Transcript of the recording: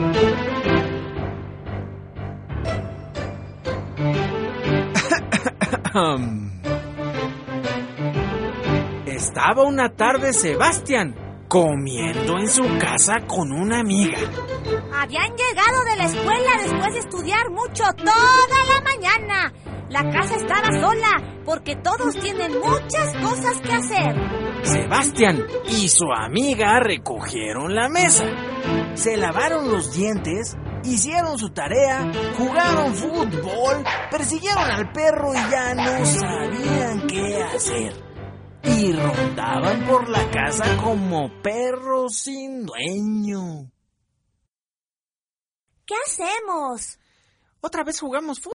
Estaba una tarde Sebastián comiendo en su casa con una amiga. Habían llegado de la escuela después de estudiar mucho toda la mañana. La casa estaba sola porque todos tienen muchas cosas que hacer. Sebastián y su amiga recogieron la mesa, se lavaron los dientes, hicieron su tarea, jugaron fútbol, persiguieron al perro y ya no sabían qué hacer. Y rondaban por la casa como perros sin dueño. ¿Qué hacemos? Otra vez jugamos fútbol.